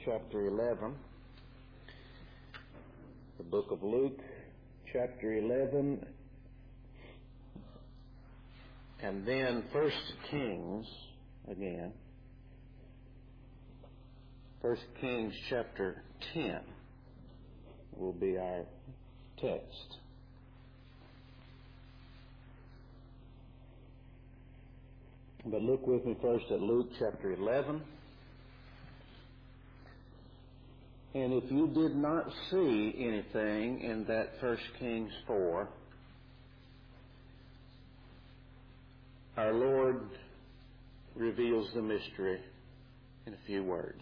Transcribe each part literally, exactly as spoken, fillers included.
chapter eleven. The book of Luke, chapter eleven. And then First Kings again. First Kings chapter ten will be our text. But look with me first at Luke chapter eleven. And if you did not see anything in that First Kings four, our Lord reveals the mystery in a few words.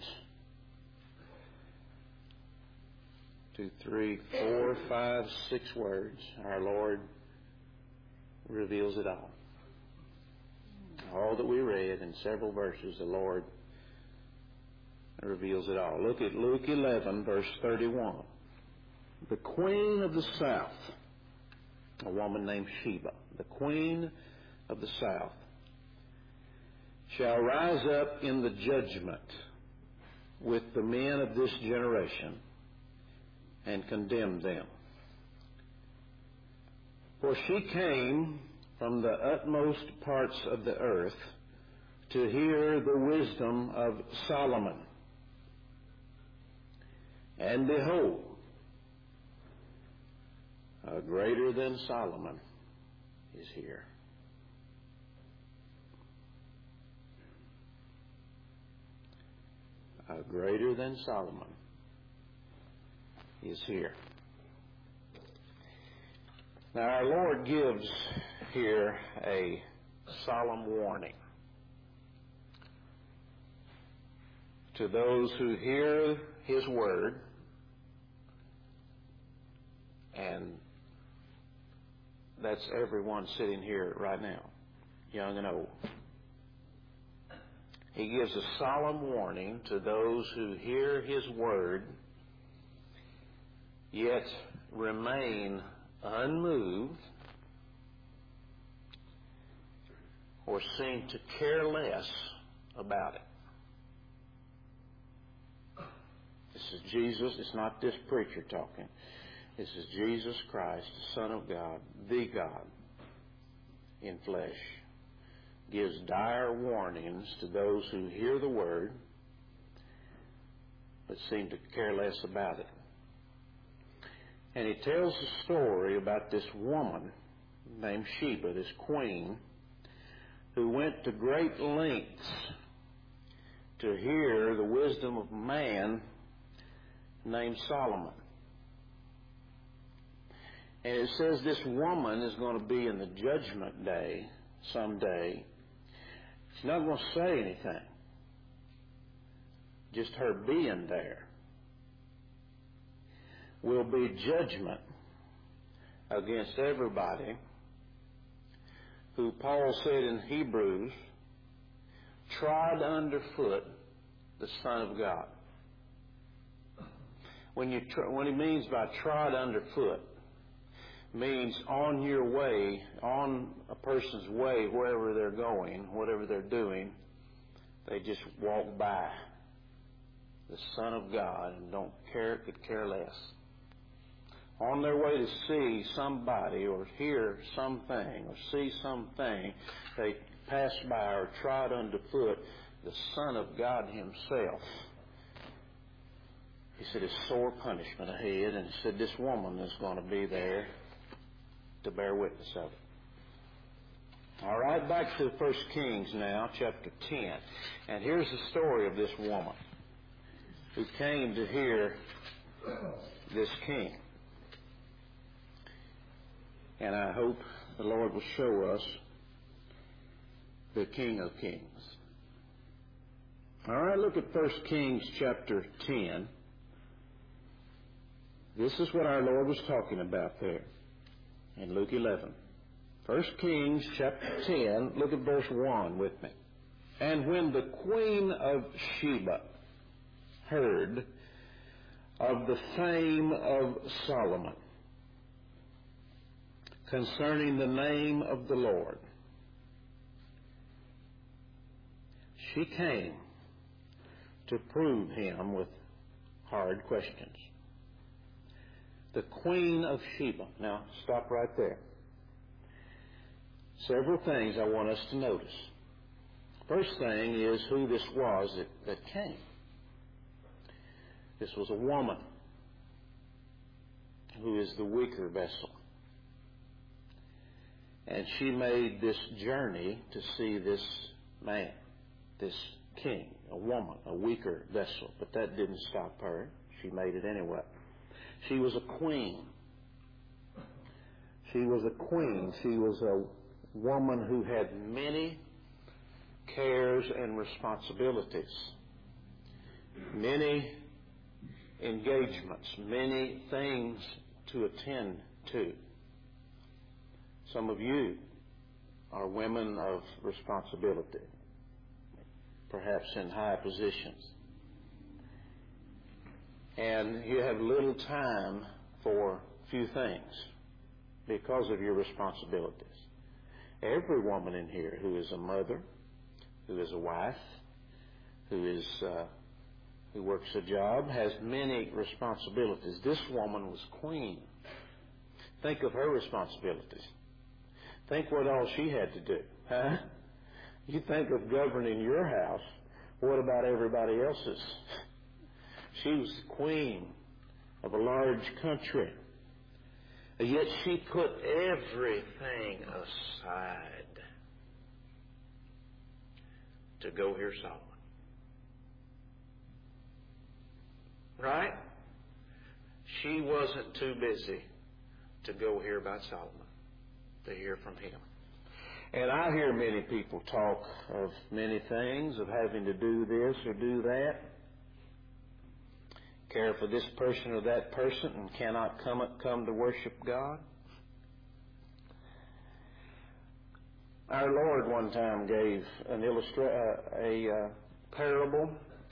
Two, three, four, five, six words. Our Lord reveals it all. All that we read in several verses, the Lord reveals it all. Look at Luke eleven, verse thirty-one. The queen of the south, a woman named Sheba, the queen of the south, shall rise up in the judgment with the men of this generation and condemn them. For she came from the utmost parts of the earth to hear the wisdom of Solomon. And behold, a greater than Solomon is here. A greater than Solomon is here. Now our Lord gives here a solemn warning to those who hear His word, and that's everyone sitting here right now, young and old. He gives a solemn warning to those who hear His word, yet remain unmoved or seem to care less about it. This is Jesus. It's not this preacher talking. This is Jesus Christ, the Son of God, the God in flesh, gives dire warnings to those who hear the word but seem to care less about it. And he tells a story about this woman named Sheba, this queen, who went to great lengths to hear the wisdom of man named Solomon. And it says this woman is going to be in the judgment day someday. She's not going to say anything. Just her being there will be judgment against everybody who, Paul said in Hebrews, trod underfoot the Son of God. When you tr- what he means by trod underfoot means on your way, on a person's way, wherever they're going, whatever they're doing, they just walk by the Son of God and don't care, could care less. On their way to see somebody or hear something or see something, they pass by or trod underfoot the Son of God Himself. He said it's sore punishment ahead, and he said this woman is going to be there to bear witness of it. All right, back to First Kings now, chapter ten. And here's the story of this woman who came to hear this king. And I hope the Lord will show us the King of Kings. All right, look at First Kings chapter ten. This is what our Lord was talking about there in Luke eleven. First Kings chapter ten, look at verse one with me. And when the queen of Sheba heard of the fame of Solomon concerning the name of the Lord, she came to prove him with hard questions. The Queen of Sheba. Now, stop right there. Several things I want us to notice. First thing is who this was that, that came. This was a woman who is the weaker vessel. And she made this journey to see this man, this king, a woman, a weaker vessel. But that didn't stop her. She made it anyway. She was a queen. She was a queen. She was a woman who had many cares and responsibilities, many engagements, many things to attend to. Some of you are women of responsibility, perhaps in high positions. And you have little time for few things because of your responsibilities. Every woman in here who is a mother, who is a wife, who is uh, who works a job, has many responsibilities. This woman was queen. Think of her responsibilities. Think what all she had to do. Huh? You think of governing your house. What about everybody else's? She was the queen of a large country. Yet she put everything aside to go hear Solomon. Right? She wasn't too busy to go hear about Solomon, to hear from him. And I hear many people talk of many things, of having to do this or do that, care for this person or that person, and cannot come come to worship God. Our Lord one time gave an illustra- uh, a uh, parable.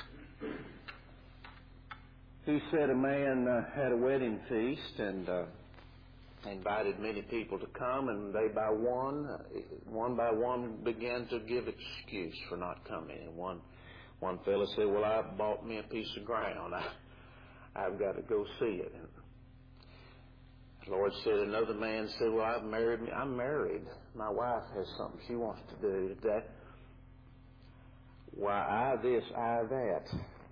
He said a man uh, had a wedding feast and uh, invited many people to come, and they by one, uh, one by one, began to give excuse for not coming. And one one fellow said, "Well, I bought me a piece of ground. I, I've got to go see it." And the Lord said, another man said, "Well, I've married me. I'm married. My wife has something she wants to do. That, why, I this, I that."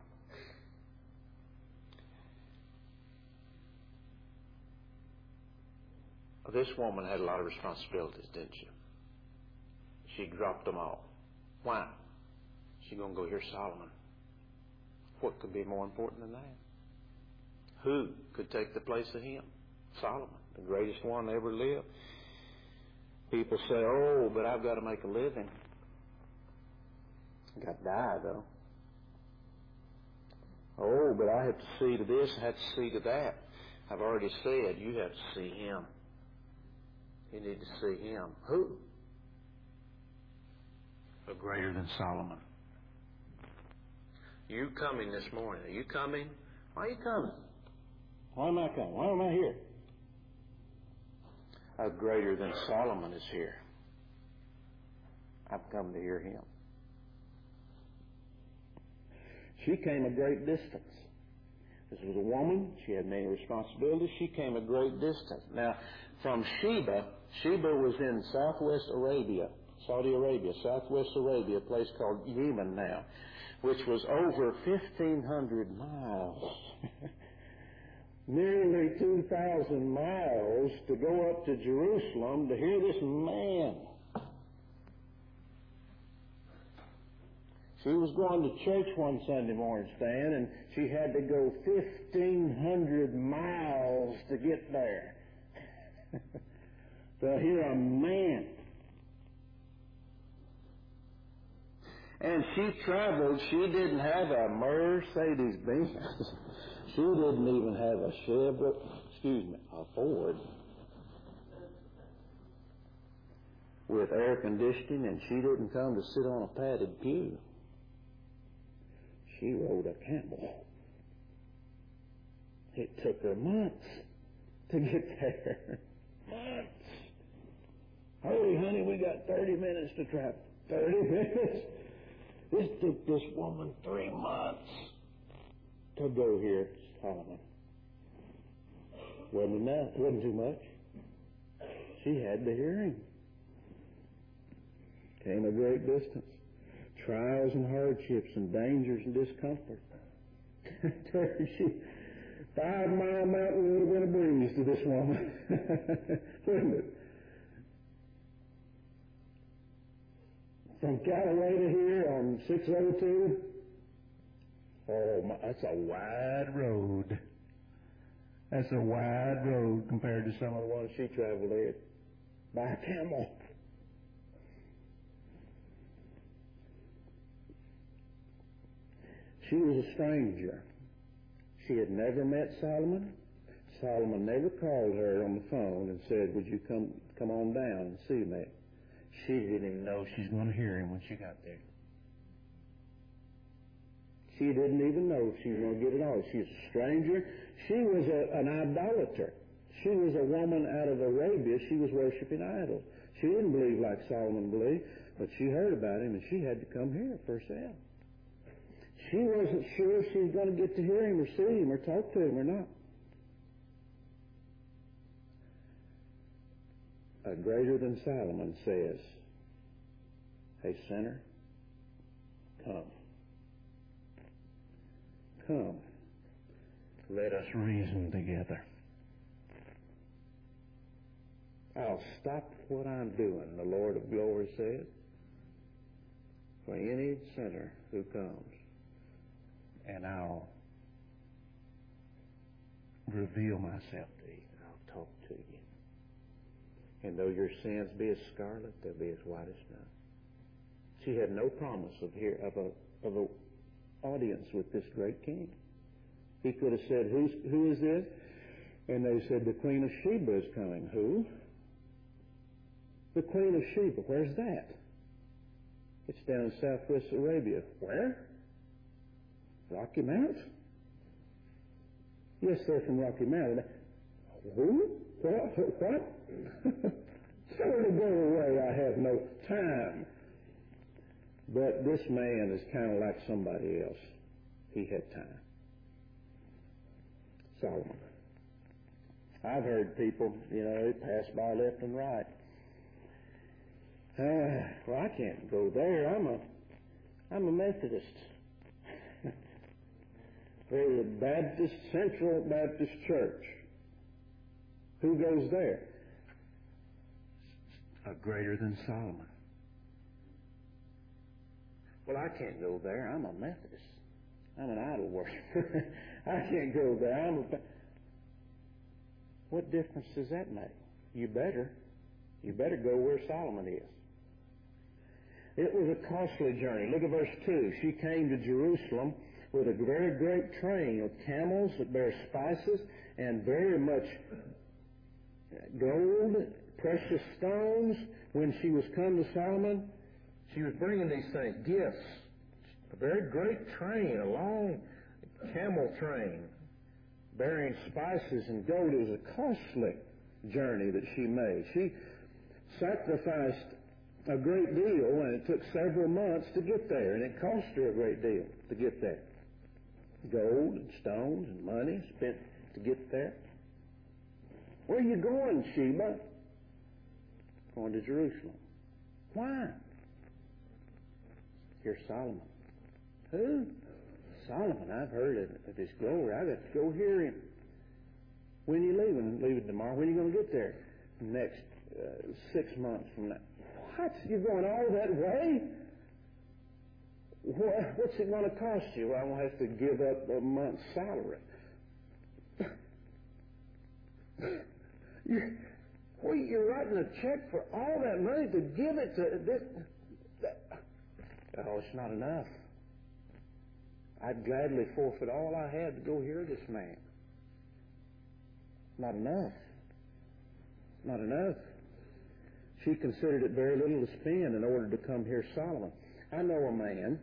This woman had a lot of responsibilities, didn't she? She dropped them all. Why? She's going to go hear Solomon. What could be more important than that? Who could take the place of him? Solomon, the greatest one that ever lived. People say, "Oh, but I've got to make a living. I've got to die, though. Oh, but I have to see to this, I have to see to that." I've already said, you have to see him. You need to see him. Who? But greater than Solomon. You coming this morning? Are you coming? Why are you coming? Why am I coming? Why am I here? A greater than Solomon is here. I've come to hear him. She came a great distance. This was a woman. She had many responsibilities. She came a great distance. Now, from Sheba, Sheba was in southwest Arabia, Saudi Arabia, southwest Arabia, a place called Yemen now, which was over fifteen hundred miles. Nearly two thousand miles to go up to Jerusalem to hear this man. She was going to church one Sunday morning, Stan, and she had to go fifteen hundred miles to get there. To hear a man. And she traveled. She didn't have a Mercedes Benz. She didn't even have a Chevrolet, excuse me, a Ford with air conditioning, and she didn't come to sit on a padded pew. She rode a camel. It took her months to get there. Months. Holy honey, we got thirty minutes to travel. thirty minutes? This took this woman three months to go hear Solomon. Wasn't enough, wasn't too much. She had to hear him. Came a great distance. Trials and hardships and dangers and discomfort. she, five mile mountain would have been a breeze to this woman. Wouldn't it? From Callaway to here on six oh two, oh, my, that's a wide road. That's a wide road compared to some of the ones she traveled in by camel. She was a stranger. She had never met Solomon. Solomon never called her on the phone and said, would you come come on down and see me? She didn't even know she's going to hear him when she got there. She didn't even know she was going to get it all. She was a stranger. She was a, an idolater. She was a woman out of Arabia. She was worshiping idols. She didn't believe like Solomon believed, but she heard about him and she had to come here for herself. She wasn't sure if she was going to get to hear him or see him or talk to him or not. A greater than Solomon says, hey, sinner, come. Come. Let us reason together. I'll stop what I'm doing, the Lord of glory says, for any sinner who comes, and I'll reveal myself to you. I'll talk to you. And though your sins be as scarlet, they'll be as white as snow. She had no promise of here of a of a audience with this great king. He could have said, Who's, who is this? And they said, the Queen of Sheba is coming. Who? The Queen of Sheba. Where's that? It's down in southwest Arabia. Where? Rocky Mount? Yes, they're from Rocky Mount. Who? What? What? Tell her to go away. I have no time. But this man is kind of like somebody else. He had time. Solomon. I've heard people, you know, they pass by left and right. Uh, well, I can't go there. I'm a, I'm a Methodist. There's a Baptist, Central Baptist Church. Who goes there? A greater than Solomon. Well, I can't go there. I'm a Methodist. I'm an idol worshiper. I can't go there. I'm a... What difference does that make? You better. You better go where Solomon is. It was a costly journey. Look at verse two. She came to Jerusalem with a very great train of camels that bear spices and very much gold, precious stones. When she was come to Solomon, she was bringing these things, gifts. A very great train, a long camel train, bearing spices and gold. It was a costly journey that she made. She sacrificed a great deal, and it took several months to get there, and it cost her a great deal to get there. Gold and stones and money spent to get there. Where are you going, Sheba? Going to Jerusalem. Why? Here's Solomon. Who? Solomon. I've heard of, of his glory. I've got to go hear him. When are you leaving? Leaving tomorrow. When are you going to get there? Next uh, six months from now. What? You're going all that way? What, what's it going to cost you? Well, I'm going to have to give up a month's salary. You're, well, you're writing a check for all that money to give it to this. That, oh, it's not enough. I'd gladly forfeit all I had to go hear this man. Not enough. Not enough. She considered it very little to spend in order to come hear Solomon. I know a man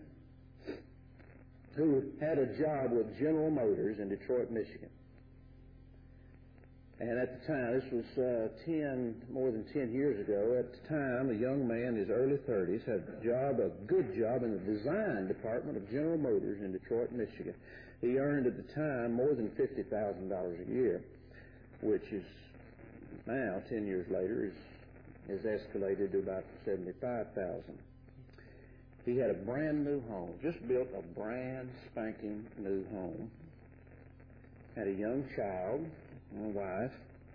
who had a job with General Motors in Detroit, Michigan. And at the time, this was uh, ten, more than ten years ago, at the time, a young man in his early thirties had a job, a good job in the design department of General Motors in Detroit, Michigan. He earned at the time more than fifty thousand dollars a year, which is now, ten years later, is, is escalated to about seventy-five thousand dollars. He had a brand new home, just built a brand spanking new home. Had a young child, my wife,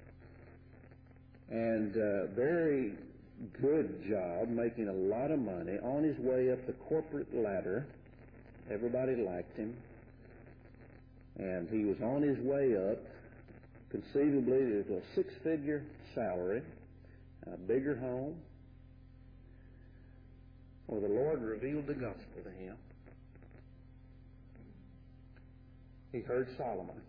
and a very good job, making a lot of money, on his way up the corporate ladder. Everybody liked him. And he was on his way up, conceivably, to a six-figure salary, a bigger home. Well, the Lord revealed the gospel to him. He heard Solomon.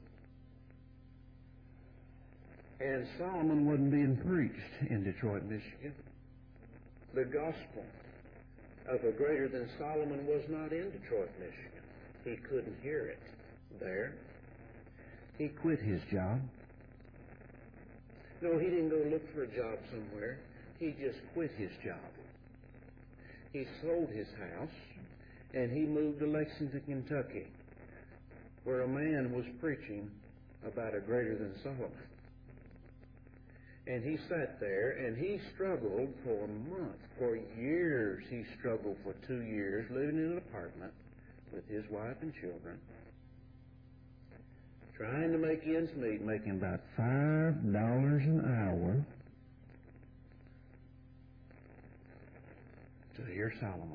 And Solomon wasn't being preached in Detroit, Michigan. The gospel of a greater than Solomon was not in Detroit, Michigan. He couldn't hear it there. He quit his job. No, he didn't go look for a job somewhere. He just quit his job. He sold his house, and he moved to Lexington, Kentucky, where a man was preaching about a greater than Solomon. And he sat there, and he struggled for a month. For years, he struggled for two years, living in an apartment with his wife and children, trying to make ends meet, making about five dollars an hour to hear Solomon.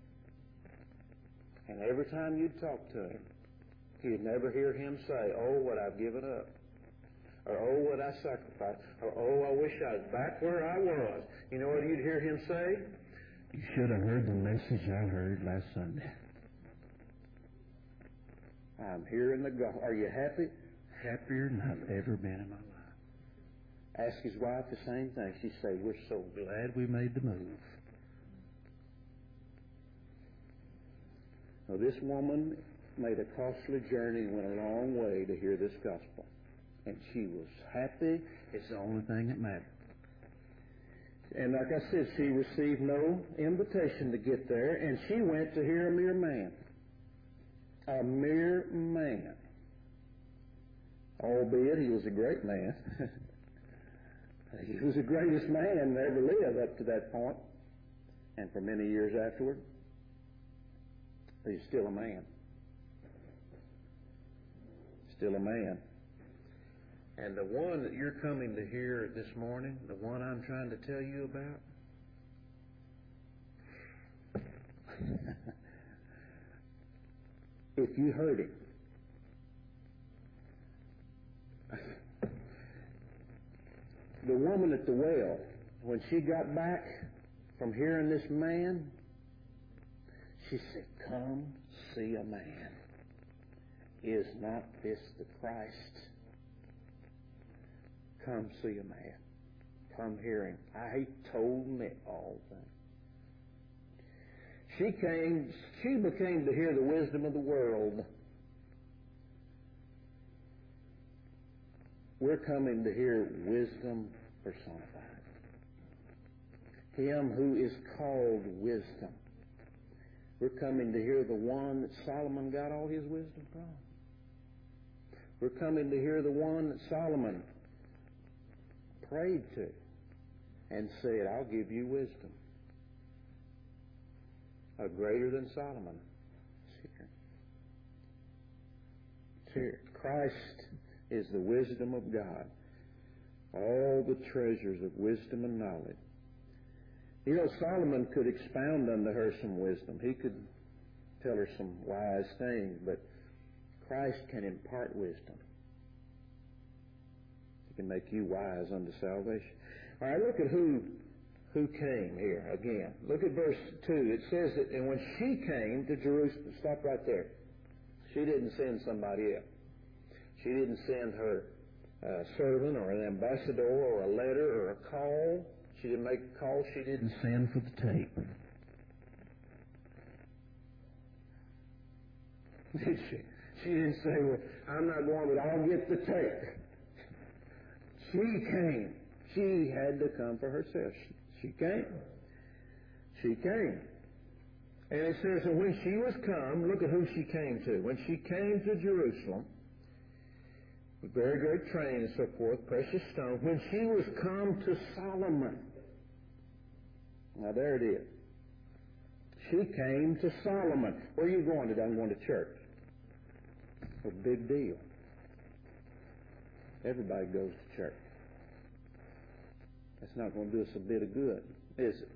And every time you'd talk to him, you'd never hear him say, "Oh, what I've given up," or "Oh, what I sacrificed," or "Oh, I wish I was back where I was." You know what you'd hear him say? "You should have heard the message I heard last Sunday. I'm here in the gospel. Are you happy?" Happier than I've ever been in my life. Ask his wife the same thing. She'd say, "We're so glad we made the move." Now, this woman made a costly journey and went a long way to hear this gospel. And she was happy. It's the only thing that mattered. And like I said, she received no invitation to get there, and she went to hear a mere man. A mere man. Albeit he was a great man. He was the greatest man that ever lived up to that point, and for many years afterward. He's still a man. Still a man. And the one that you're coming to hear this morning, the one I'm trying to tell you about, if you heard him, the woman at the well, when she got back from hearing this man, she said, "Come see a man. Is not this the Christ? Come see a man. Come hear him. I told me all things." She came, she became to hear the wisdom of the world. We're coming to hear wisdom personified. Him who is called wisdom. We're coming to hear the one that Solomon got all his wisdom from. We're coming to hear the one that Solomon prayed to and said, "I'll give you wisdom." A greater than Solomon is here. It's here. Christ is the wisdom of God. All the treasures of wisdom and knowledge. You know, Solomon could expound unto her some wisdom. He could tell her some wise things, but Christ can impart wisdom. He can make you wise unto salvation. All right, look at who who came here again. Look at verse two. It says that, and when she came to Jerusalem, stop right there. She didn't send somebody else. She didn't send her uh, servant or an ambassador or a letter or a call. She didn't make a call. She didn't send for the tape. Did she? She didn't say, "Well, I'm not going, but I'll get the tape." She came. She had to come for herself. She came. She came. And it says that when she was come, look at who she came to. When she came to Jerusalem, with very great train and so forth, precious stone, when she was come to Solomon. Now there it is. She came to Solomon. Where are you going today? I'm going to church. A big deal. Everybody goes to church. That's not going to do us a bit of good, is it?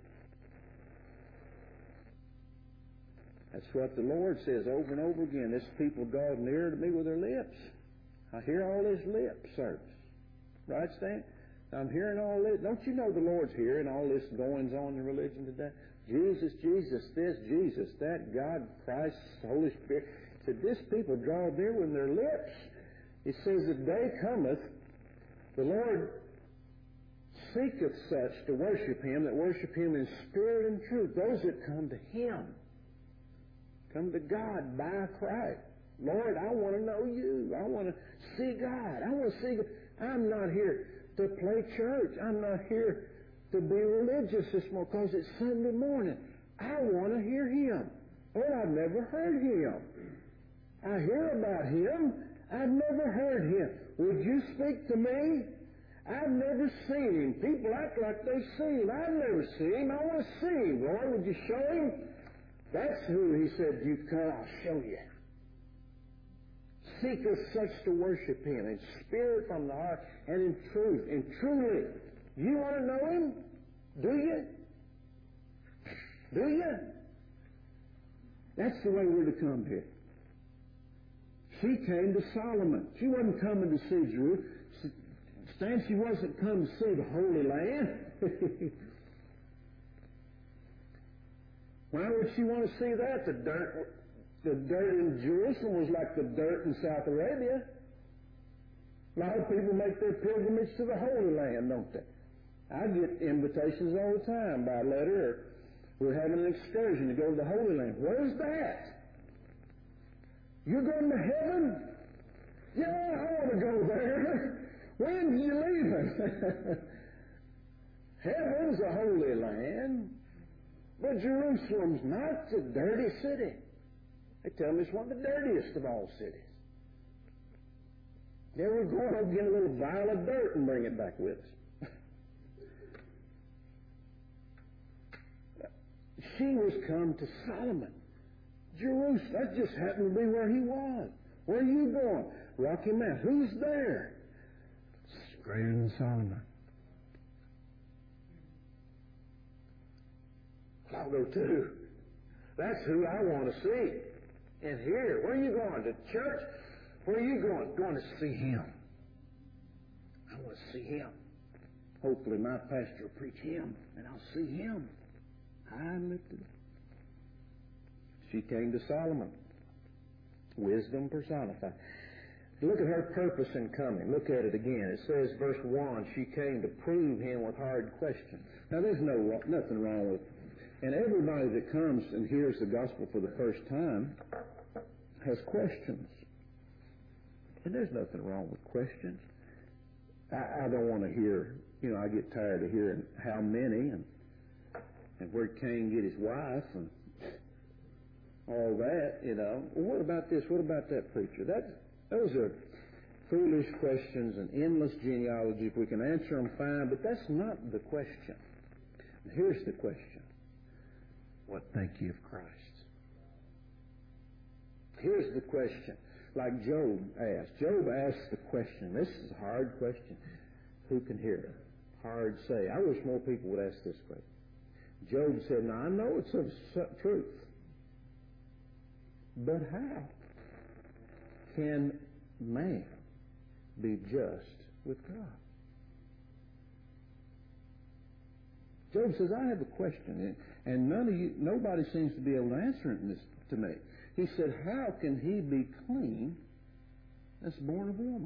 That's what the Lord says over and over again. This people draw near to me with their lips. I hear all this lip service. Right, Stan? I'm hearing all this. Don't you know the Lord's hearing all this goings on in religion today? Jesus, Jesus, this, Jesus, that, God, Christ, Holy Spirit. Said this people draw near with their lips. It says, the day cometh, the Lord seeketh such to worship Him, that worship Him in spirit and truth. Those that come to Him. Come to God by Christ. Lord, I want to know You. I want to see God. I want to see God. I'm not here to play church. I'm not here to be religious this morning because it's Sunday morning. I want to hear Him. Lord, I've never heard Him. I hear about Him. I've never heard Him. Would You speak to me? I've never seen Him. People act like they've seen Him. I've never seen Him. I want to see Him. Lord, would You show Him? That's who He said, you come, I'll show you. Seek us such to worship Him in spirit from the heart and in truth. And truly, you want to know Him? Do you? Do you? That's the way we're to come here. She came to Solomon. She wasn't coming to see Jerusalem. Stan, she wasn't coming to see the Holy Land. Why would she want to see that? The dirt, the dirt in Jerusalem was like the dirt in South Arabia. A lot of people make their pilgrimage to the Holy Land, don't they? I get invitations all the time by letter. Or we're having an excursion to go to the Holy Land. Where's that? You're going to heaven? Yeah, I want to go there. When's you leaving? Heaven's a holy land. But Jerusalem's not. It's a dirty city. They tell me it's one of the dirtiest of all cities. Then we're going to get a little vial of dirt and bring it back with us. She was come to Solomon. Jerusalem. That just happened to be where he was. Where are you going? Rocky Mount. Who's there? It's greater than Solomon. I'll go too. That's who I want to see and hear. Where are you going? To church? Where are you going? Going to see Him. I want to see Him. Hopefully my pastor will preach Him and I'll see Him. High and lifted. She came to Solomon. Wisdom personified. Look at her purpose in coming. Look at it again. It says, verse one, she came to prove Him with hard questions. Now there's no nothing wrong with And everybody that comes and hears the gospel for the first time has questions. And there's nothing wrong with questions. I, I don't want to hear, you know, I get tired of hearing how many and and where Cain get his wife and all that, you know. Well, what about this? What about that preacher? That, those are foolish questions and endless genealogy. If we can answer them, fine, but that's not the question. Here's the question. What think ye of Christ? Here's the question. Like Job asked. Job asked the question. This is a hard question. Who can hear it? Hard to say. I wish more people would ask this question. Job said, now I know it's of truth. But how can man be just with God? Job says, I have a question, and none of you, nobody seems to be able to answer it this, to me. He said, how can he be clean that's born of woman?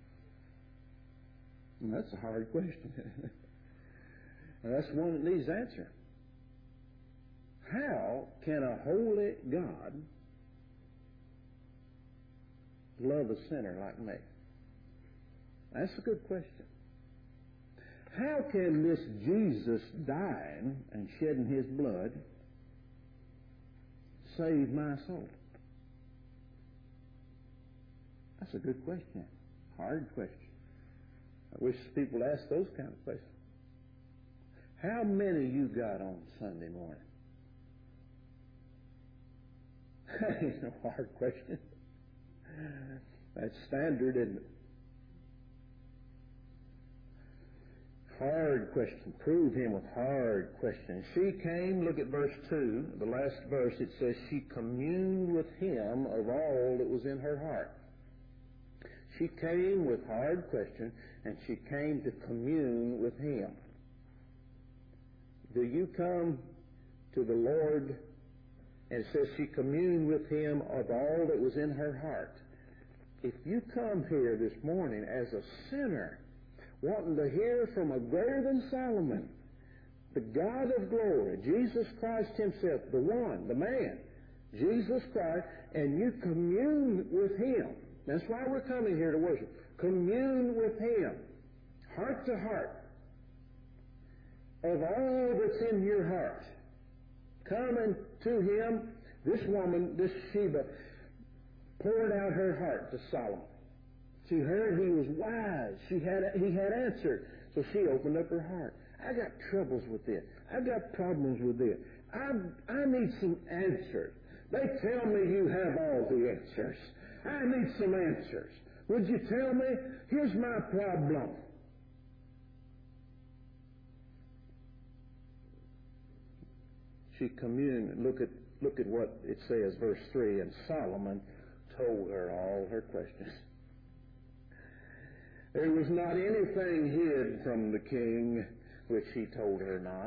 And that's a hard question. And that's one that needs answer. How can a holy God love a sinner like me? That's a good question. How can this Jesus dying and shedding his blood save my soul? That's a good question. Hard question. I wish people asked those kind of questions. How many you got on Sunday morning? That ain't no hard question. That's standard, isn't it? Hard question. Prove him with hard questions. She came, look at verse two, the last verse, it says, she communed with him of all that was in her heart. She came with hard questions, and she came to commune with him. Do you come to the Lord, and it says she communed with him of all that was in her heart? If you come here this morning as a sinner, wanting to hear from a greater than Solomon, the God of glory, Jesus Christ himself, the one, the man, Jesus Christ, and you commune with him. That's why we're coming here to worship. Commune with him, heart to heart, of all that's in your heart. Coming to him, this woman, this Sheba, poured out her heart to Solomon. She heard he was wise. She had, he had answered. So she opened up her heart. I got troubles with this. I got problems with this. I, I need some answers. They tell me you have all the answers. I need some answers. Would you tell me? Here's my problem. She communed. Look at, look at what it says, verse three. And Solomon told her all her questions. There was not anything hid from the king which he told her not.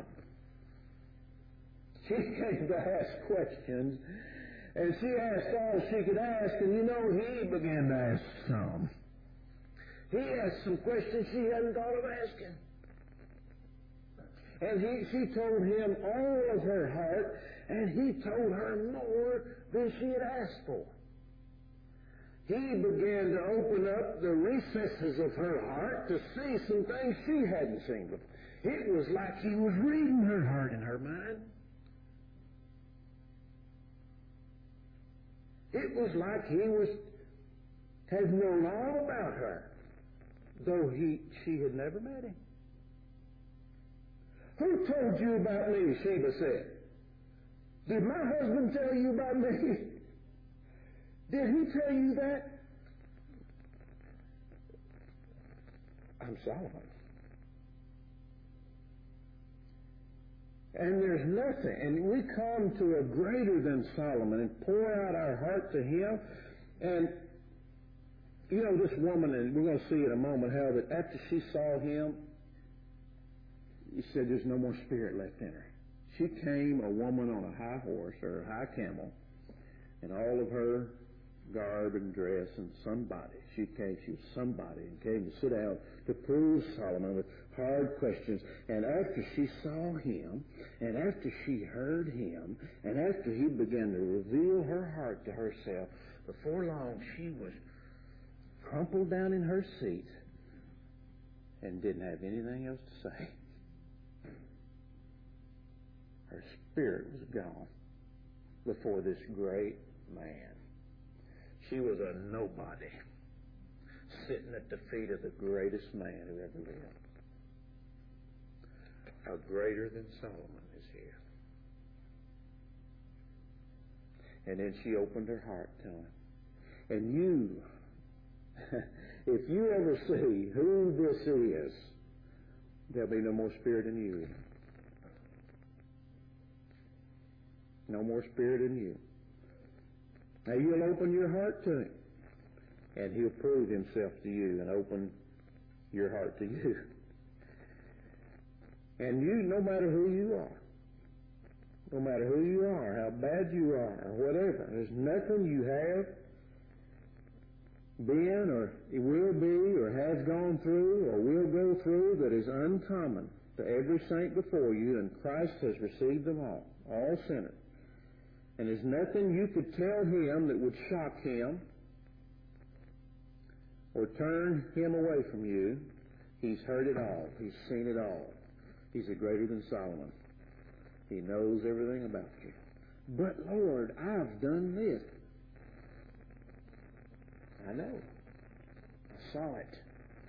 She came to ask questions, and she asked all she could ask, and you know, he began to ask some. He asked some questions she hadn't thought of asking. And he, she told him all of her heart, and he told her more than she had asked for. He began to open up the recesses of her heart to see some things she hadn't seen before. It was like he was reading her heart and her mind. It was like he was had known all about her, though he she had never met him. Who told you about me? Sheba said. Did my husband tell you about me? Did he tell you that? I'm Solomon. And there's nothing. And we come to a greater than Solomon and pour out our heart to him. And, you know, this woman, and we're going to see in a moment how that after she saw him, he said there's no more spirit left in her. She came a woman on a high horse or a high camel, and all of her garb and dress and somebody. She came, she was somebody, and came to sit down to prove Solomon with hard questions. And after she saw him, and after she heard him, and after he began to reveal her heart to herself, before long she was crumpled down in her seat and didn't have anything else to say. Her spirit was gone before this great man. She was a nobody, sitting at the feet of the greatest man who ever lived. How greater than Solomon is here. And then she opened her heart to him. And you, if you ever see who this is, there'll be no more spirit in you. No more spirit in you. Now you'll open your heart to him, and he'll prove himself to you and open your heart to you. And you, no matter who you are, no matter who you are, how bad you are, or whatever, there's nothing you have been or will be or has gone through or will go through that is uncommon to every saint before you, and Christ has received them all, all sinners. And there's nothing you could tell him that would shock him or turn him away from you. He's heard it all. He's seen it all. He's a greater than Solomon. He knows everything about you. But, Lord, I've done this. I know. I saw it.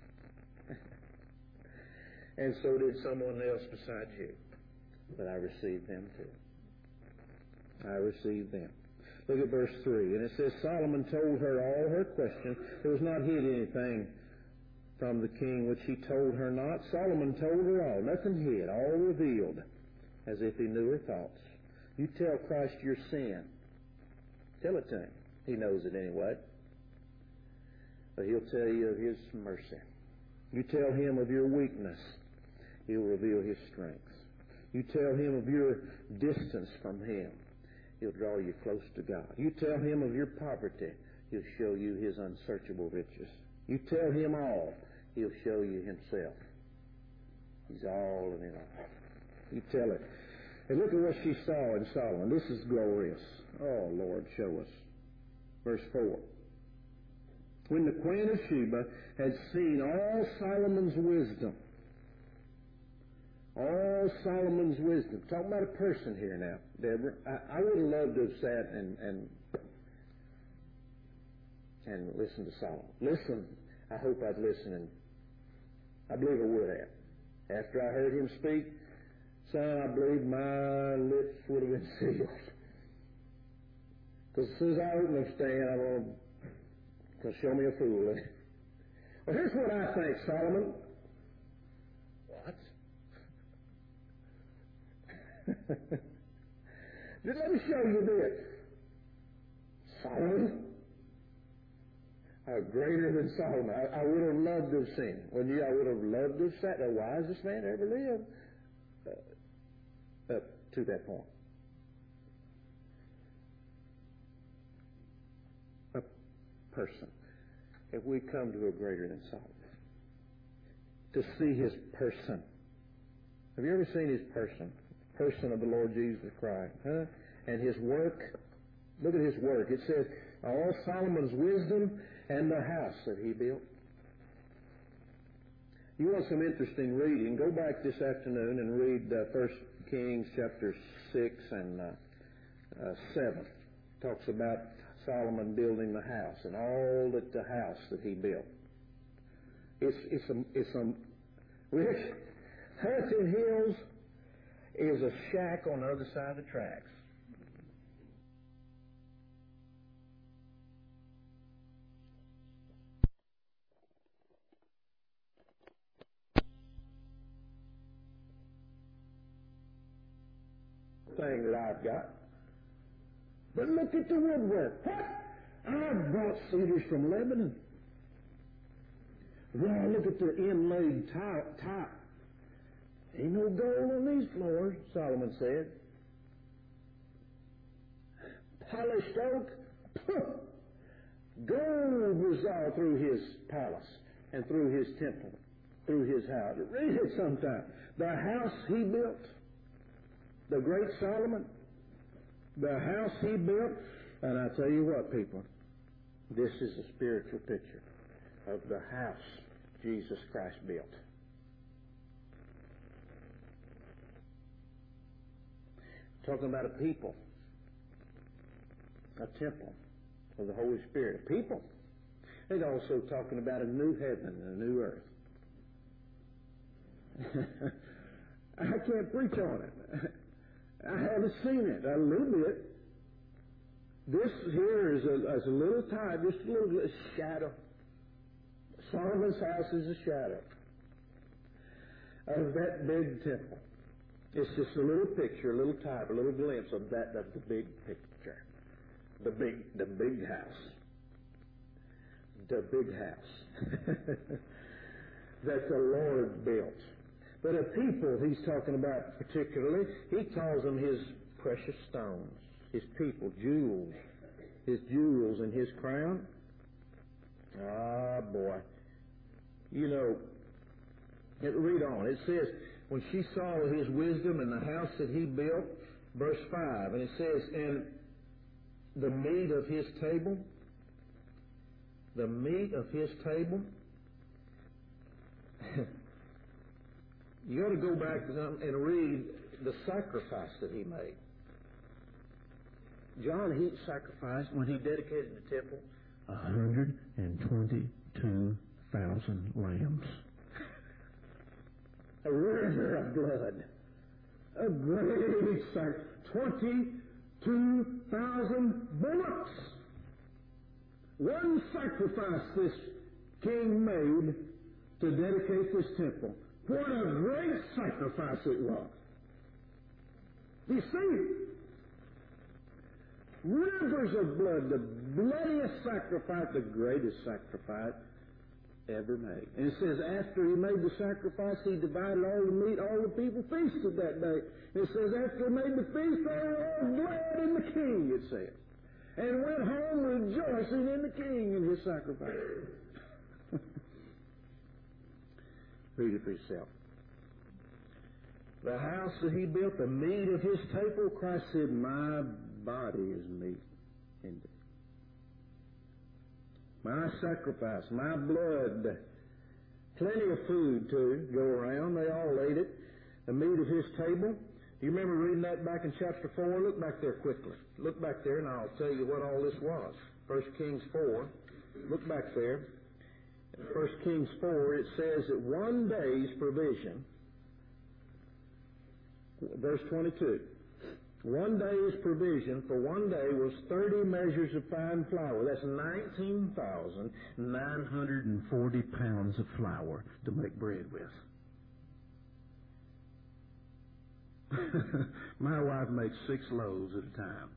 And so did someone else besides you. But I received them too. I received them. Look at verse three. And it says, Solomon told her all her questions. There was not hid anything from the king which he told her not. Solomon told her all. Nothing hid. All revealed. As if he knew her thoughts. You tell Christ your sin. Tell it to him. He knows it anyway. But he'll tell you of his mercy. You tell him of your weakness. He'll reveal his strength. You tell him of your distance from him. He'll draw you close to God. You tell him of your poverty. He'll show you his unsearchable riches. You tell him all. He'll show you himself. He's all and in all. You tell it. And look at what she saw in Solomon. This is glorious. Oh, Lord, show us. Verse four. When the queen of Sheba had seen all Solomon's wisdom, all Solomon's wisdom. Talking about a person here now, Deborah. I, I would have loved to have sat and, and and listened to Solomon. Listen. I hope I'd listen, and I believe I would have. After I heard him speak, son, I believe my lips would have been sealed. Because as soon as I open them stand, I'm going to show me a fool. Well, here's what I think, Solomon. What? Just let me show you this. Solomon? Uh, greater than Solomon. I, I would have loved to have seen him. Wouldn't you? I would have loved to have sat the wisest man ever lived uh, up to that point. A person. If we come to a greater than Solomon, to see his person. Have you ever seen his person? Person of the Lord Jesus Christ. Huh? And his work. Look at his work. It says, all Solomon's wisdom and the house that he built. You want some interesting reading, go back this afternoon and read uh, First Kings chapter six and uh, uh, seven. It talks about Solomon building the house and all that the house that he built. It's it's a it's a Rich Hudson Hills is a shack on the other side of the tracks. Thing that I've got. But look at the woodwork. What? I've brought cedars from Lebanon. Well, look at the inlaid top. top. Ain't no gold on these floors, Solomon said. Polished oak. Gold was all through his palace and through his temple, through his house. Read it sometime. The house he built. The great Solomon, the house he built, and I tell you what, people, this is a spiritual picture of the house Jesus Christ built. Talking about a people, a temple of the Holy Spirit, a people. It's also talking about a new heaven and a new earth. I can't preach on it. I haven't seen it a little bit. This here is a, is a little time, just a little a shadow. Solomon's house is a shadow of that big temple. It's just a little picture, a little type, a little glimpse of that of the big picture, the big the big house, the big house that the Lord built. But a people he's talking about particularly, he calls them his precious stones, his people, jewels, his jewels in his crown. Ah, boy. You know, it, read on. It says, when she saw his wisdom and the house that he built, verse five, and it says, and the meat of his table, the meat of his table, You got to go back and read the sacrifice that he made. John, he sacrificed when he dedicated the temple one hundred twenty-two thousand lambs. A river of blood. A great sacrifice. twenty-two thousand bullocks. One sacrifice this king made to dedicate this temple. What a great sacrifice it was. You see, rivers of blood, the bloodiest sacrifice, the greatest sacrifice ever made. And it says after he made the sacrifice, he divided all the meat, all the people feasted that day. And it says after he made the feast, they were all glad in the king, it says. And went home rejoicing in the king and his sacrifice. Read it for yourself. The house that he built, the meat of his table, Christ said, my body is meat indeed. My sacrifice, my blood. Plenty of food to go around. They all ate it. The meat of his table. Do you remember reading that back in chapter four? Look back there quickly. Look back there and I'll tell you what all this was. First Kings four. Look back there. In First Kings four, it says that one day's provision, verse twenty-two, one day's provision for one day was thirty measures of fine flour. That's nineteen thousand nine hundred forty pounds of flour to make bread with. My wife makes six loaves at a time.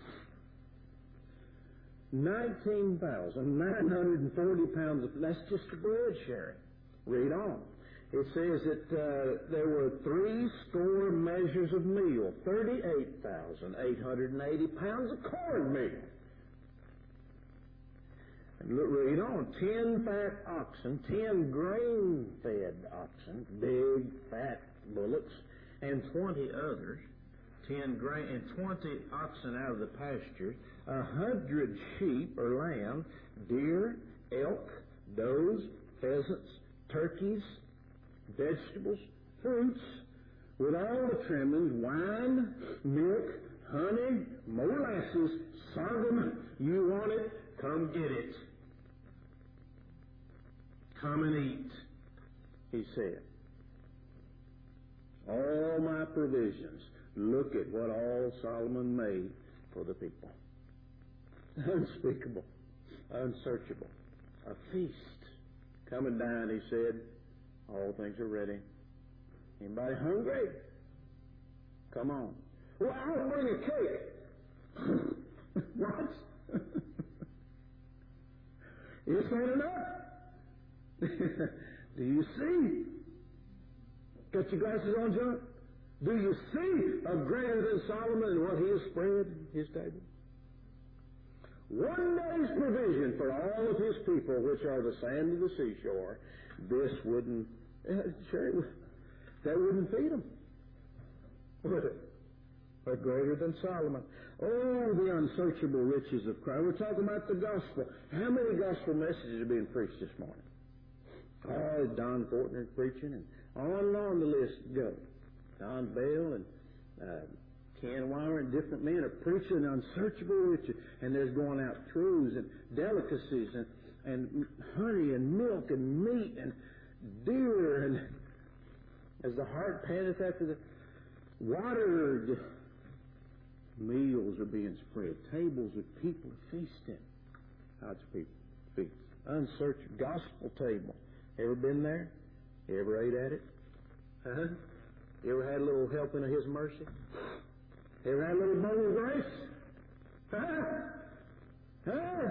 nineteen thousand nine hundred forty pounds of, that's just the bread sharing. Read on. It says that uh, there were three score measures of meal, thirty-eight thousand eight hundred eighty pounds of cornmeal. And look, read on. Ten fat oxen, ten grain-fed oxen, big fat bullocks, and twenty others, ten grain and twenty oxen out of the pasture, a hundred sheep or lamb, deer, elk, does, pheasants, turkeys, vegetables, fruits, with all the trimmings, wine, milk, honey, molasses, sorghum. You want it? Come get it. Come and eat, he said. All my provisions. Look at what all Solomon made for the people. Unspeakable, unsearchable. A feast. Come and dine, he said. All things are ready. Anybody hungry? Come on. Well, I'll bring a cake. What? This ain't enough. Do you see? Got your glasses on, John? Do you see a greater than Solomon and what he has spread his table? One day's provision for all of his people, which are the sand of the seashore. This wouldn't, uh, sure, that wouldn't feed them, would it? But greater than Solomon. Oh, the unsearchable riches of Christ. We're talking about the gospel. How many gospel messages are being preached this morning? Oh, Don Fortner preaching, and on and on the list goes. Don Bell and uh, Ken Weimer and different men are preaching unsearchable riches, and there's going out truths and delicacies and, and honey and milk and meat and deer, and as the heart panteth after the water, meals are being spread, tables of people feasting. God's people feast. Unsearchable gospel table. Ever been there? You ever ate at it? Huh? You ever had a little helping of His mercy? You ever had a little bowl of grace? Huh? Huh?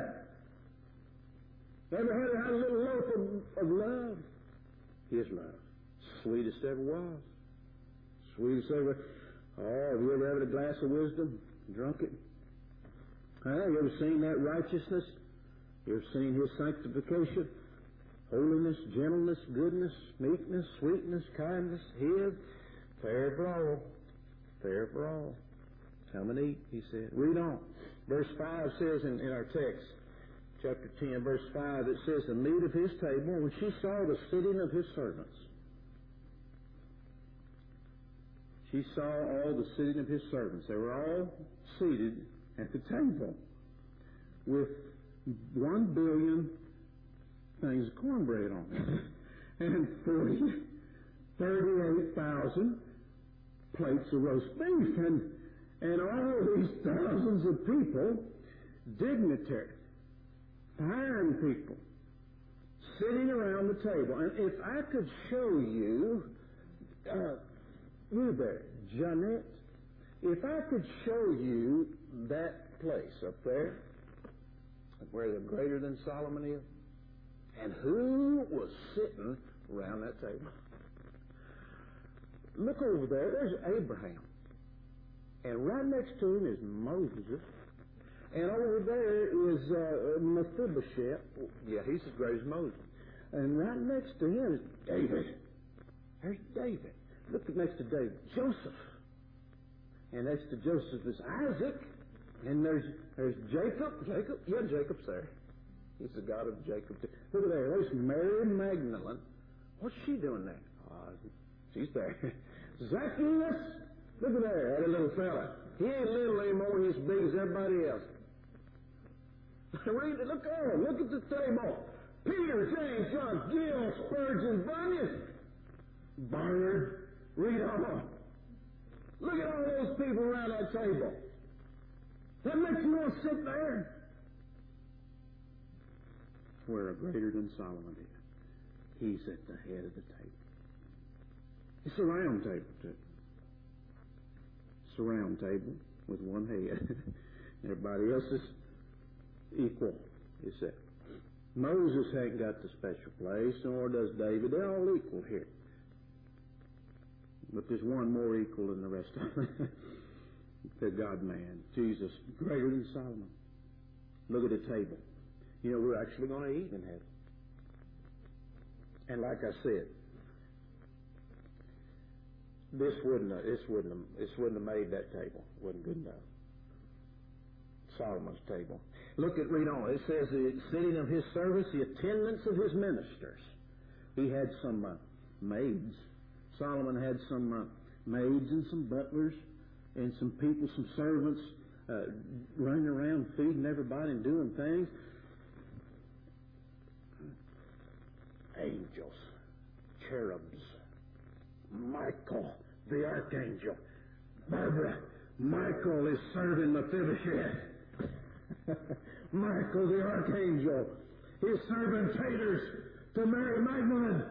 Ever had a little loaf of, of love? His love. Sweetest ever was. Sweetest ever. Oh, have you ever had a glass of wisdom? Drunk it? Huh? You ever seen that righteousness? You ever seen His sanctification? Holiness, gentleness, goodness, meekness, sweetness, kindness, His. Fair for all. Fair for all. Come and eat, he said. Read on. Verse five says in, in our text, chapter ten, verse five, it says, the meat of his table, when she saw the sitting of his servants. She saw all the sitting of his servants. They were all seated at the table with one billion things of cornbread on it and forty, thirty-eight thousand plates of roast beef, and, and all these thousands of people, dignitaries, iron people, sitting around the table. And if I could show you, uh, you there, Janet, if I could show you that place up there, where the greater than Solomon is, and who was sitting around that table. Look over there, there's Abraham. And right next to him is Moses. And over there is uh, Mephibosheth. Yeah, he's as great as Moses. And right next to him is David. There's David. Look next to David, Joseph. And next to Joseph is Isaac. And there's there's Jacob. Jacob? Yeah, Jacob's there. He's the God of Jacob. Look at there. There's Mary Magdalene. What's she doing there? Uh, she's there. Zacchaeus. Look at there. That little fella. He ain't little anymore. He's as big as everybody else. Read it. Look on. Look at the table. Peter, James, John, Gill, Spurgeon, Bunyan. Barnard. Read on. Look at all those people around that table. That makes you want to sit there. Where a greater than Solomon is. He's at the head of the table. It's a round table, too. It's a round table with one head. Everybody else is equal, is that. Moses ain't got the special place, nor does David. They're all equal here. But there's one more equal than the rest of them. The God-man, Jesus, greater than Solomon. Look at the table. You know, we're actually going to eat in heaven. And like I said, this wouldn't have, this wouldn't have, this wouldn't have made that table. It wasn't good enough. Solomon's table. Look at, read on. It says the sitting of his service, the attendance of his ministers. He had some uh, maids. Solomon had some uh, maids and some butlers and some people, some servants uh, running around feeding everybody and doing things. Angels, cherubs, Michael, the archangel. Barbara, Michael is serving Mephibosheth. Michael, the archangel, is serving taters to Mary Magdalene.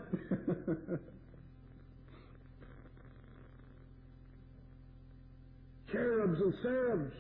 Cherubs and seraphims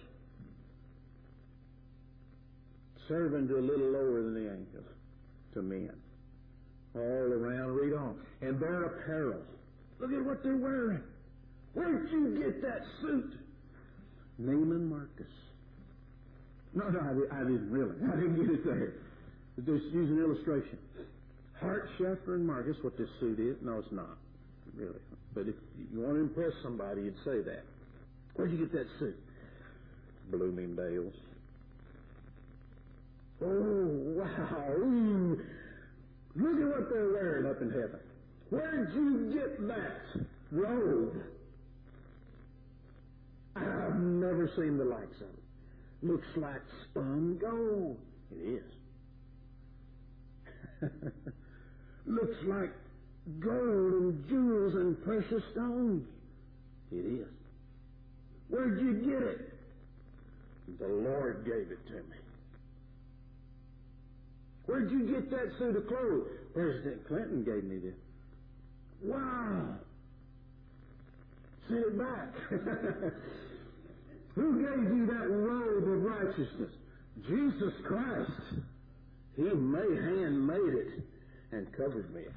serving to a little lower than the angels, to men. All around, read on. And their apparel. Look at what they're wearing. Where'd you get that suit? Neiman Marcus. No, no, I, I didn't really. I didn't get it there. Just use an illustration. Hart, Scheffer, and Marcus, what this suit is? No, it's not. Really. But if you want to impress somebody, you'd say that. Where'd you get that suit? Bloomingdale's. Oh, wow. Ooh. Look at what they're wearing up in heaven. Where'd you get that robe? I've never seen the likes of it. Looks like spun gold. It is. Looks like gold and jewels and precious stones. It is. Where'd you get it? The Lord gave it to me. Where'd you get that suit of clothes? President Clinton gave me this. Wow. Send it back. Who gave you that robe of righteousness? Jesus Christ. He made, hand made it and covered me.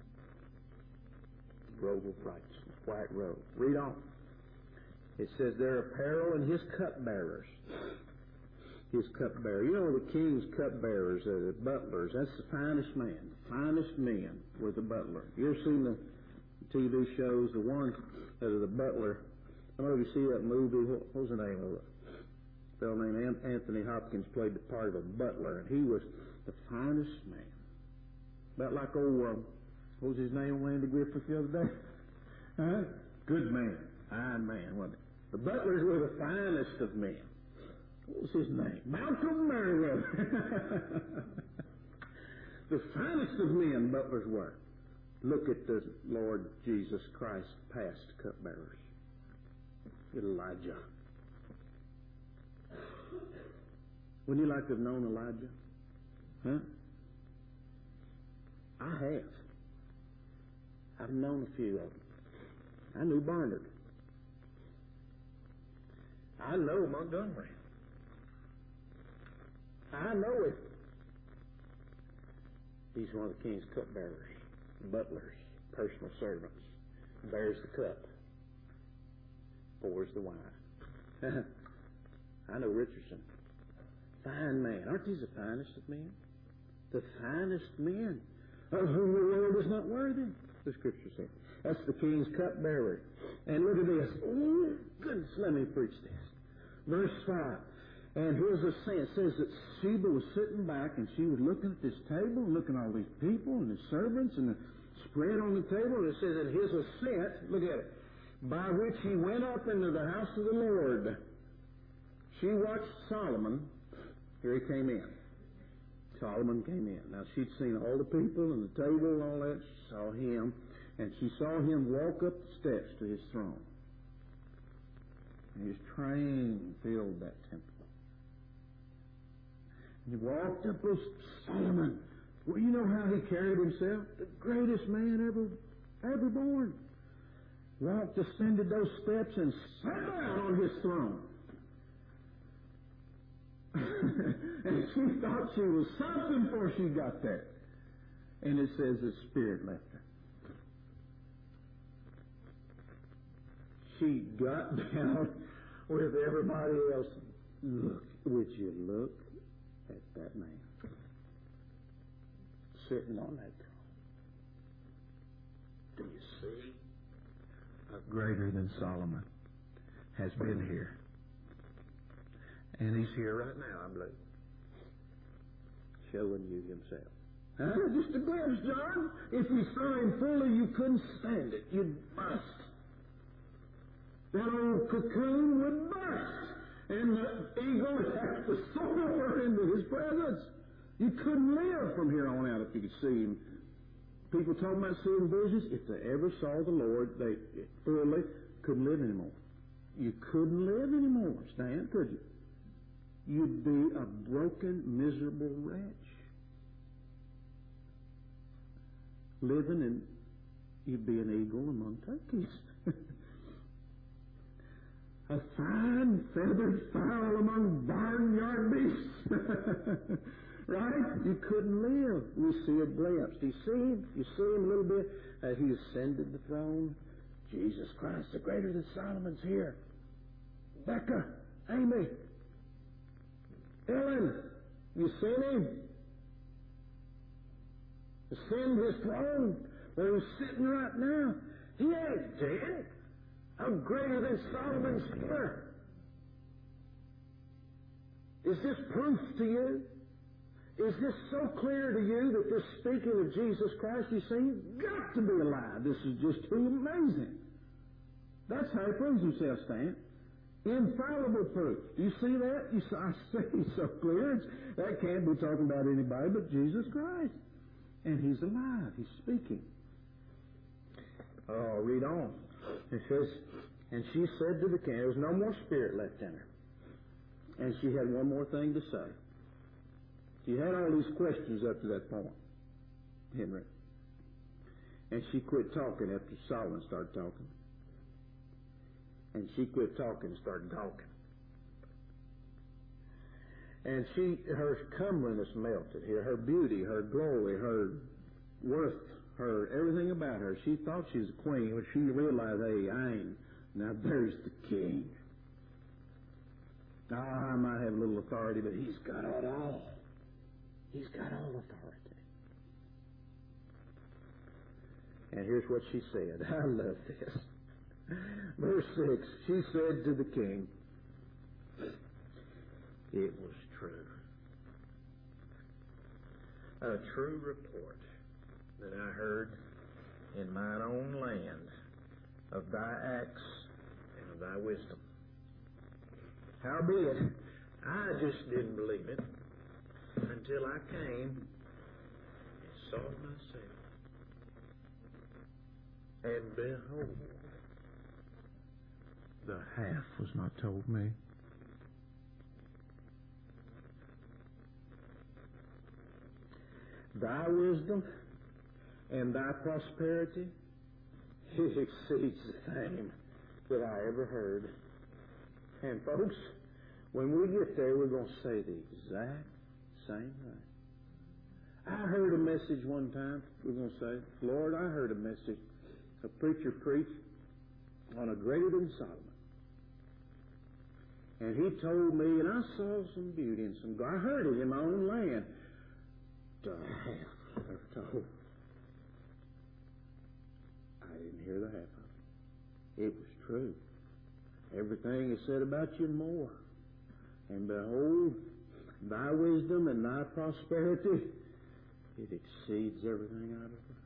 Robe of righteousness, white robe. Read on. It says their apparel and his cupbearers. His cupbearer. You know the king's cupbearers, uh, the butlers. That's the finest man. The finest men were the butler. You ever seen the T V shows? The one that uh, the butler. I don't know if you see that movie. What, what was the name of it? A fellow named Anthony Hopkins played the part of a butler, and he was the finest man. About like old, uh, what was his name on Andy Griffith the other day? Huh? Good man. Fine man, wasn't it? The butlers were the finest of men. What was his name? Malcolm Merriweather. The finest of men, butlers were. Look at the Lord Jesus Christ past cupbearers. Elijah. Wouldn't you like to have known Elijah? Huh? I have. I've known a few of them. I knew Barnard. I know Montgomery. I know it. He's one of the king's cupbearers, butlers, personal servants. Bears the cup. Pours the wine. I know Richardson. Fine man. Aren't these the finest of men? The finest men, of whom the world is not worthy, the Scripture says. That's the king's cupbearer. And look at this. Oh, goodness, let me preach this. Verse five. And here's a saying. It says that Sheba was sitting back and she was looking at this table, looking at all these people and the servants and the spread on the table. And it says that his ascent, look at it, by which he went up into the house of the Lord. She watched Solomon. Here he came in. Solomon came in. Now she'd seen all the people and the table and all that. She saw him. And she saw him walk up the steps to his throne. And his train filled that temple. And he walked up with Solomon. Well, you know how he carried himself? The greatest man ever, ever born. Walked, ascended those steps, and sat down on his throne. And she thought she was something before she got there. And it says the Spirit left her. She got down with everybody else. Look, would you look at that man sitting on that throne? Do you see? A greater than Solomon has been here. And he's here right now, I believe. Showing you himself. Huh? Just a glimpse, John. If you saw him fully, you couldn't stand it. You'd bust. That old cocoon would burst, and the eagle would have to soar into his presence. You couldn't live from here on out if you could see him. People talking about seeing visions. If they ever saw the Lord, they fully couldn't live anymore. You couldn't live anymore, Stan, could you? You'd be a broken, miserable wretch. Living in, you'd be an eagle among turkeys. A fine feathered fowl among barnyard beasts. Right? You couldn't live. We see a glimpse. Do you see him? You see him a little bit? Uh, he ascended the throne. Jesus Christ, the greater than Solomon's here. Becca, Amy, Ellen, you seen him? Ascend his throne where he's sitting right now. He ain't dead. How greater than Solomon's here? Is this proof to you? Is this so clear to you that they're speaking of Jesus Christ? You see, he's got to be alive. This is just too amazing. That's how he proves himself, Stan. Infallible proof. Do you see that? You see, I see so clear. It's, that can't be talking about anybody but Jesus Christ. And he's alive. He's speaking. Oh, read on. It says, and she said to the king, there was no more spirit left in her. And she had one more thing to say. She had all these questions up to that point, Henry. And she quit talking after Solomon started talking. And she quit talking and started talking. And she, her comeliness melted here, her beauty, her glory, her worth, her everything about her. She thought she was a queen, but she realized, hey, I ain't. Now there's the king. Oh, I might have a little authority, but he's got it all. He's got all authority. And here's what she said. I love this. Verse six, she said to the king, it was true. A true report that I heard in mine own land of thy acts and of thy wisdom. Howbeit, I just didn't believe it until I came and saw it myself. And behold, the half was not told me. Thy wisdom and thy prosperity, it exceeds the fame that I ever heard. And folks, when we get there, we're going to say the exact same thing. I heard a message one time, we're going to say, Lord, I heard a message, a preacher preach on a greater than Solomon. And he told me, and I saw some beauty and some, I heard it in my own land. The half ever told. I didn't hear the half of it. It was true. Everything is said about you and more. And behold, thy wisdom and thy prosperity, it exceeds everything I've ever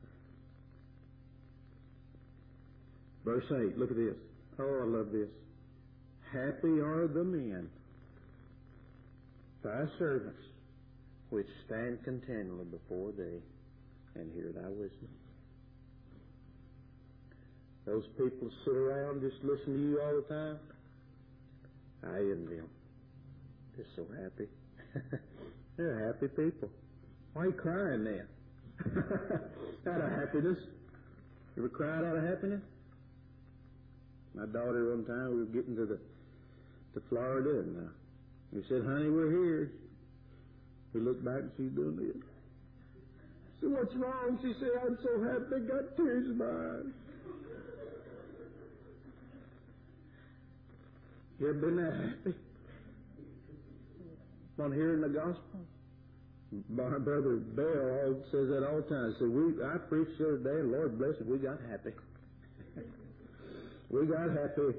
heard. Verse eight, look at this. Oh, I love this. Happy are the men, thy servants, which stand continually before thee and hear thy wisdom. Those people sit around just listen to you all the time. I envy them. They're so happy. They're happy people. Why are you crying then? Out of happiness. You ever cried out of happiness? My daughter one time, we were getting to the to Florida, and uh, we said, honey, we're here. We looked back and she's doing this. I said, what's wrong? She said, I'm so happy, I got tears in my eyes. You ever been that happy? On hearing the gospel? My brother Bell says that all the time. He said, we, I preached the other day, and Lord bless it, we got happy. we got happy.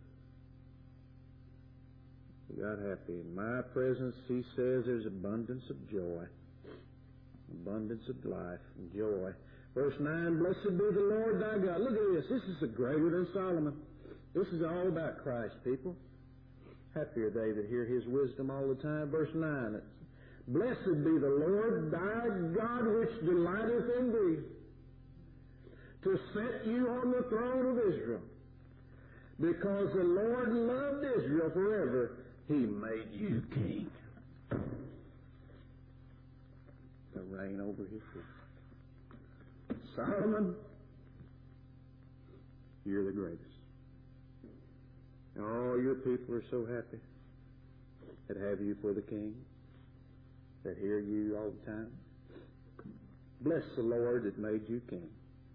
We got happy. In my presence, he says, there's abundance of joy. Abundance of life and joy. Verse nine, blessed be the Lord thy God. Look at this. This is the greater than Solomon. This is all about Christ, people. Happy are they that hear his wisdom all the time. Verse nine, blessed be the Lord thy God, which delighteth in thee, to set you on the throne of Israel. Because the Lord loved Israel forever, he made you king. To reign over his people. Solomon, you're the greatest. All your people are so happy that have you for the king, that hear you all the time. Bless the Lord that made you king.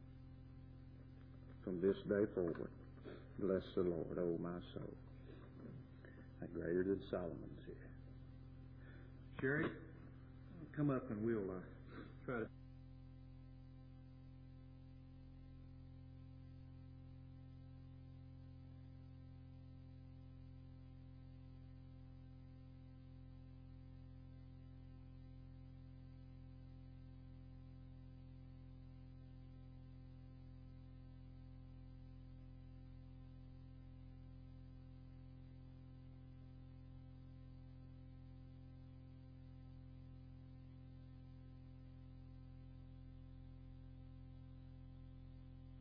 From this day forward, bless the Lord, oh my soul. That greater than Solomon's here. Sherry, come up and we'll uh, try to...